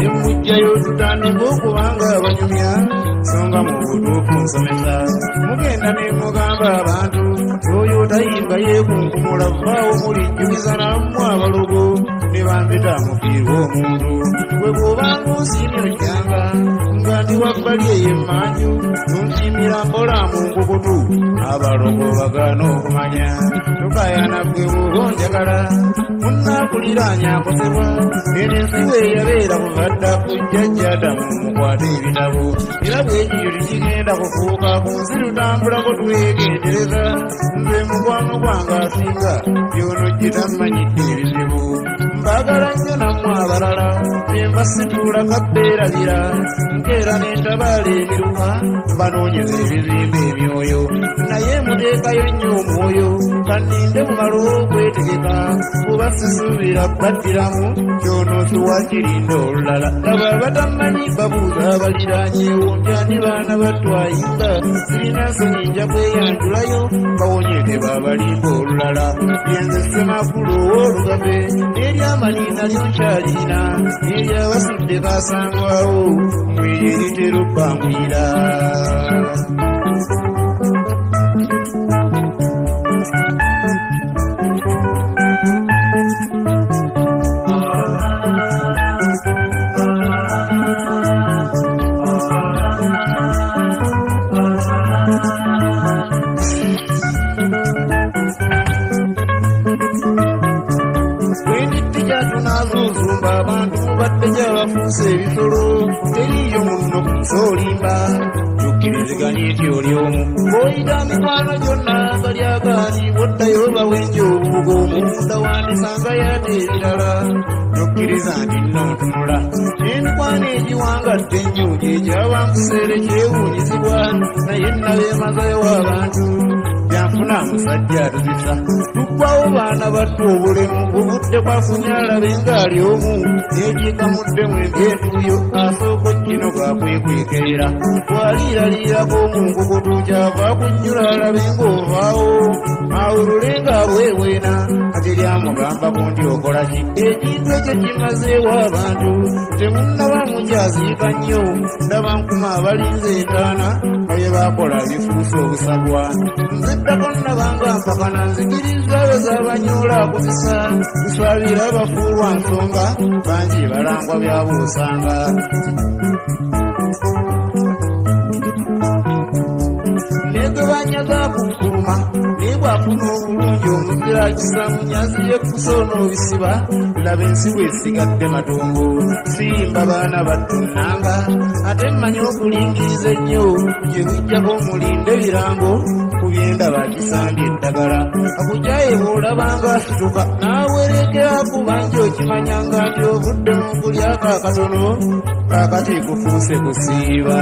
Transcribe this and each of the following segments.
emujjayo tutandika okubanga abanyumya songa mu butuufu nsomesa mugenda ne mugamba abantu oyo tayimba yeekunkumula vaawo mulijjukiza nammwe abalogo ne bampita mufiirwa omuntu bwe bw'obanga osiimye ojjanga nga ndi wabbali ey'emmanju nonsiimira mpola mu nkukutu abalogo bagaana okumanya tokaayana ggwe bw'oba onjagala munnaakuliraanya akosebwa eno ensi bweyabeera kuvadda ku jjajja Adamu mukwate ebitabo era bwekityo tikigenda kufuuka ku nsi tutambulako twegendereza nze mukwano gwange asinga byono gye tammanyidde ebizibu mbaagala nnyo nammwe abalala embasituula kabbeerabira nkeera n'entabaala emiruka banoonyeza ebizimba emyoyo naye muteekayo nnyo omwoyo kanninde mumala okwetegeka kuba sisuubira baddiramu kyonoosuwa kirinda olulala laba batamanyi babuuza abaliraanyeewo ndyani baana batwayinga sirina nsonyi nja kweyanjulayo bawonye tebabalimba olulala yenze semakulu ow'olugabe n'eryamanina lyonkyalina n'eryabasudde baasangwawo mweye litera obbangwira abantu baddeja bafuuse ebisolo teriyo munno kusolimba tukkiriziganye eti oli omu oyita mikwano gyonna balyagaani boddayo bawenja obubugo omunda wandisanga yate ebirala tokkiriza nti nontunula emikwano egiwangadde ennyo gyekyabankuseere kyewuunyizibwa naye nabeemazayo abantu byanfuna musajja atuzisa tuggwawo baana battu obulemu buvudde kwafunyala bengaali omu negiikamuddemu ebyetuuyo asooka kino gakwekwekerera twaliiraliirako mu nkukutu kyava kunnyula alabe ng'ovaawo awulule ng'abweweena ate lyamugambako nti okola ki ekintu ekyo kimazeewo abantu temunnaba mukyaziika nnyo ndaba nkuma abalinze entaana aye bakola bifuusa obusagwa nziddako nnabanga mpakana nzikiriza be z'abanyoola akuzisa nswabira bafuulwa nsonga bangi balangwa byabuusanga negebanyaga kunkuluma naye bwafuna obulungi omuzira kisa munyazi yekusoona obisiba laba ensi bwesigadde matongo simba baana battunnanga ate mmanyi okulingiriza ennyo gye bujjako omulinde ebirango ku byenda bakisambye eddagala akujaye bw'olabanga asituka n'awerekera ku bangi okimanyanga nti obudde n'okulyako akatono kaakati kufuuse kusiiba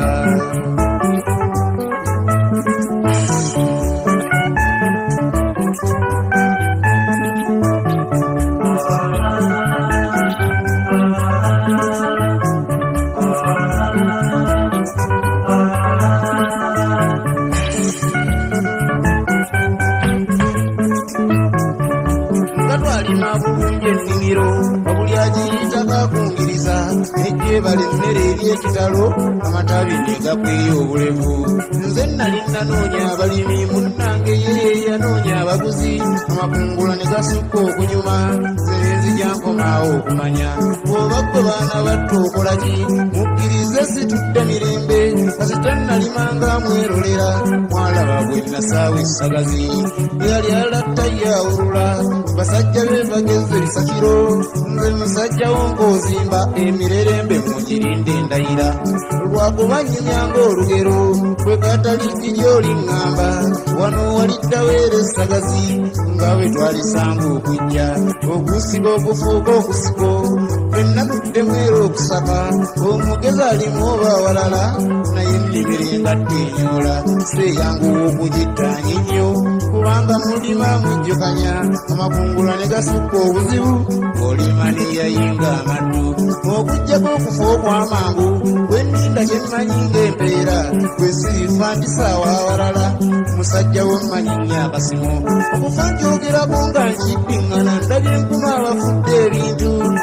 bali emmere ery'ekitalo amatabi ne gakweya obulevu nze nali nanoonya abalimi munnange ye yanoonya abaguzi amakungula ne gasukka okunyuma nzijjankomaawo okumanya oba ggwe baana battu okola ki mukkirize situdde mirembe kasita nalimanga mwerolera mwalaba bwe nasaawa essagazi eyali alatta yawulula basajja beebagezze bisakiro nze musajja wonkoozimba emirerembe mugirinde endayira lwakuba nnyimyanga olugero bwe kataliki gy'oliŋŋamba wano waliddaweera essagazi nga bwe twalisanga okujja okusiba okufuuka okusiko fenna tuddemu era okusaka omugezi alimu oba awalala naye nnimire engatte enyoola seeyanguwa okugittaanya ennyo kubanga mulima mujjukanya amakungula ne gasukka obuzibu olima neyayinga amaddu okujjako okufa okw'amangu bwenninda kyemmanyi ng'empeera bwe sirifa ndisaawa awalala musajja wemmanyi nnyo akasimu okufa njogerako nga nkiddiŋŋana ndabye enkuma abafudde ebintu naye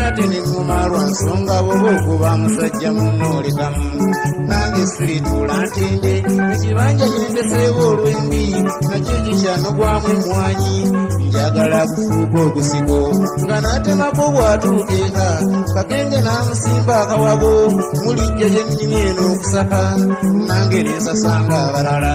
ate ne mumalwa nsonga bwoba okuba musajja munnoolekamu nange sirituula ntende ekibanja kyendeseewo olw'embi nakyo kikyanogwamu emwanyi njagala kufuuka ogusigo nga n'atemako bw'atuukeeka kakenge n'amusimba akawago mulijja gye nnimi eno okusaka nange nensasanga abalala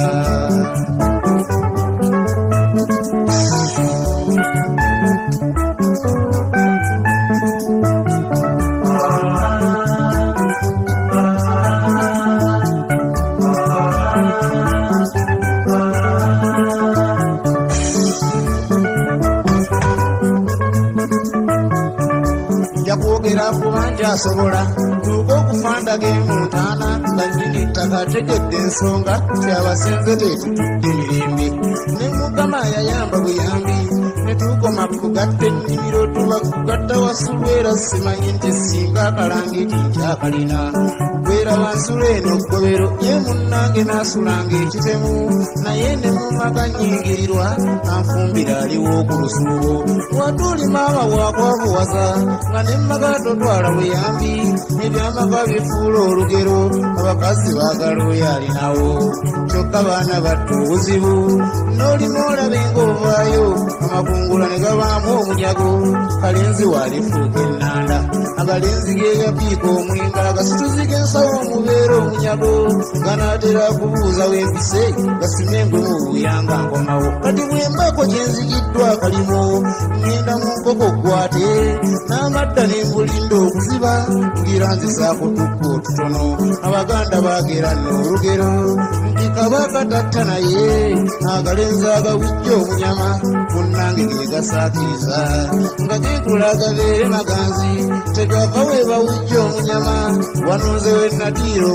njakwogera kubanja asobola tuuka okufandage mu ntaana nga nnina ettaka ategedde ensonga kyabasenze tetutudde emirembe ne mukama yayamba buyambi ne tukoma kugatta ennimiro tuba kugatta wasulwera simanyi nti singa akalangiti nkyakalina gwera wansula eno ggobero ye munnange n'asulanga ekitemu naye ne mumaka nnyingirirwa anfumbira aliwo ku lusuubo watuli maama bwakwabuwaza nga ne mmaka totwala buyambi ebyamaka bifuula olugero abakazi baagala oyo alinawo kyokka baana batta obuzibu n'olima olabe ng'ovaayo amakungula ne gabaamu omunyago kalenzi waalifuuka ennanda agalenzi geegapiika omwinga agasituzi g'ensawo omubeera omunyago ganaatera kubuuza w'empise gasimengwe mu buyanga nkomawo kati bwembako gyenzigiddwa kalimo ngenda mu nkoko gwate n'amadda n'embulinda okuziba ngira nzisaako tukka otutono abaganda baageranna olugero nti kabaka tatta naye agalenzi agawujja omunyama munnange geegasaakiriza nga geekula agabeere maganzi tegava weebawujja omunyama wanonze wennatiira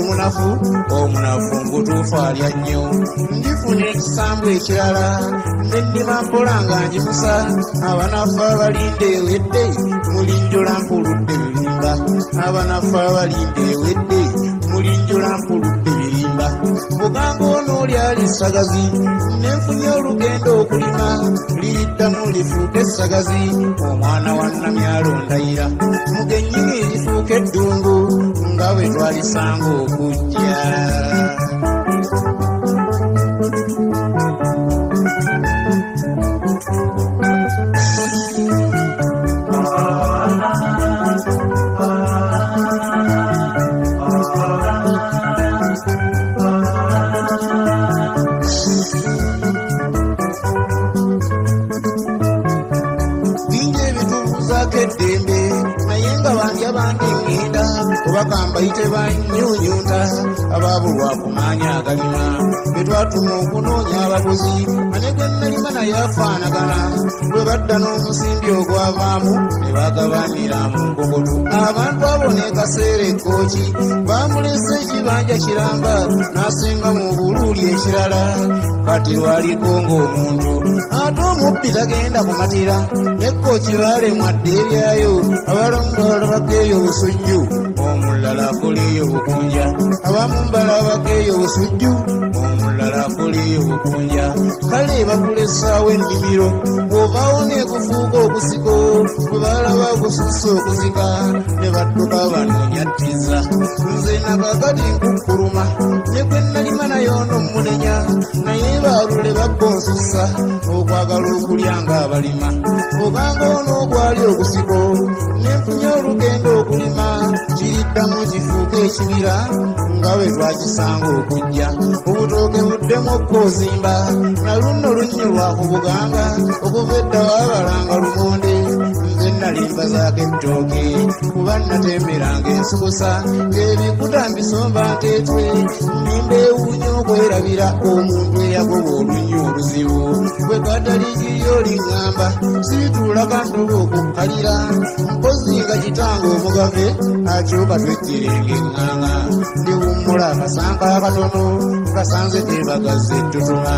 omunafu ngutuufu alya nnyo ndifuna ekisambu ekirala nendima mpola nga njimusa abanafu abalinda ewedde mulinjola mpuludde birimba abanafu abalinda ewedde mulinjola mpuludde birimba buganga ono oli ali ssagazi nenfunye olugendo okulima liriddamu lifuuka essagazi omwana wa namyalo ndayira mugennyini lifuuka eddungu nga bwe twalisanga okujja eddembe naye nga bangi abandi ngenda obagamba yite bannyunyunta abaabulwa kumaanya agalima bwe twatuma okunoonya abaguzi ane gwe nalima naye afaanagana bwe badda n'omusimbi ogwavaamu ne bagabanira mu nkokoto abantu abo n'ekaseera ekkooki bamulesa ekibanja kiramba n'asenga mu buluuli ekirala kati lwaliko ng'omuntu ate omubbi tagenda kumatira nekkooki baalemwadde ebyayo abalamu balala bageeyo obusujju omulala akoleeyo obukunja abamu mbala bageeyo obusujju omulala akoleeyo obukunja kale bakulesaawo ennimiro bw'ovaawo neekufuuka okusiko bwe balaba okususa okuzika ne badduka banoonyattiza nze nakakati nkukkuluma ne gwe nalima naye ono munenya naye baalule babba onsusa okwagala okulya ng'abalima oganga ono ogwali okusiko nenfunye olugendo okulima kiriddamu kifuuka ekibira nga bwe twakisanga okujja obutooke buddemu okkozimba na luno lunnyulwa ku buganga okuva edda waabalanga lumonde nze nalimba zaako ettooke kuba natemberanga ensukusa ng'ebikuta mbisomba nteetwe nimba ewuunya okwerabira omuntu eyagoba olunnya oluzibu bwe kataligiyo liŋŋamba siituula kantoba okukkalira mpozi nga kitanga omugave akyuka twejjerenga eŋŋaŋa ndiwummula akasanka akatono kasanze tebagazza ettutuma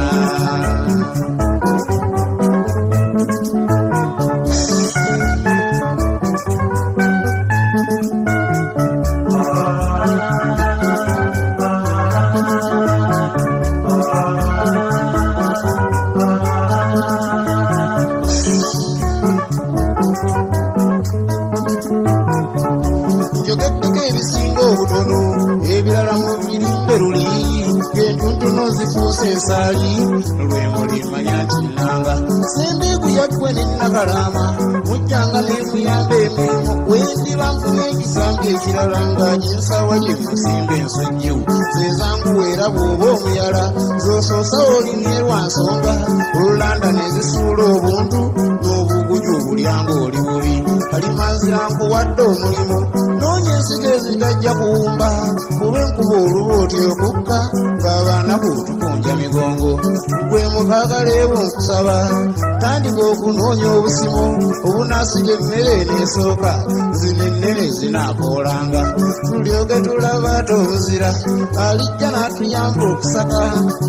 entono zifuuse ensaali lwemulimanya nti nnanga sembeegu yaggwe nennakalama mujjanga nemuyamba emirimu wendiba nfuna ekisambi ekirala nga kinsawa kyemusimba ensojju zezanguweera bw'oba omuyala zosoosa olimye lwa nsonga olulanda nezisuula obuntu n'obuguju obulyanga oli bubi kalimanzira nkuwadde omulimu noonya ensigo ezitajja kuwumba kuba enkuba oluba otya okukka ng'abaana bw'otukunja migongo gwe mukagaleewo nkusaba tandika okunoonya obusimu obunaasiga emmere eneesooka zino ennene zinaakoolanga tulyoke tulaba tobuzira alijja n'atuyamba okusaka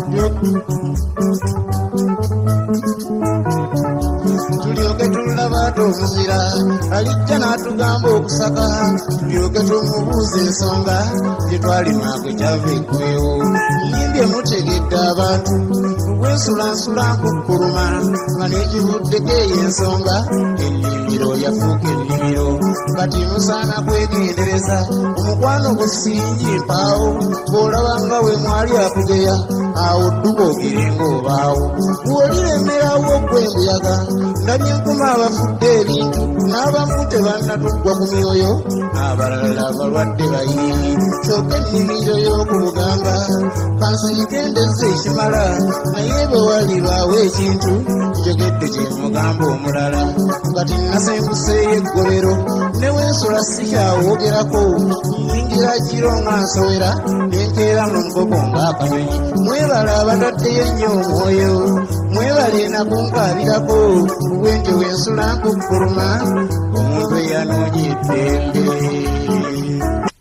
tulyoke tulaba tobuzira alijja n'atugamba okusaka tulyoke tumubuuza ensonga gye twalimaagwe kyava eggwewo nyimbye mutegedde abantu bwensulansula nkukkuluma nga n'ekivuddeko ey'ensonga ennimiro yafuuka ennimiro kati musaana kwegendereza omukwano gusingi mpaawo bw'olaba nga we mwali akugeya awo dduka ogirenga obaawo bw'oliremerawo gwe embuyaga ndabye enkuma abafudde ebintu n'abamu tebannatuggwa ku myoyo abalala balwadde bayiyi kyokka ennimiro y'oku bugamba kansiyigendezza ekimala naye bwe walibaawo ekintu njogedde kye mugamba omulala kati nasembuseeyo eggolero ne wensula sikyawoogerako nyingira kiro nga nsowera nenkeera mu nkoko ng'akanyonyi mwebala abataddeyo ennyo omwoyo mwebale nakunkaabirako bwentyo wensula nkukkuluma omuntu eyanoonya eddembe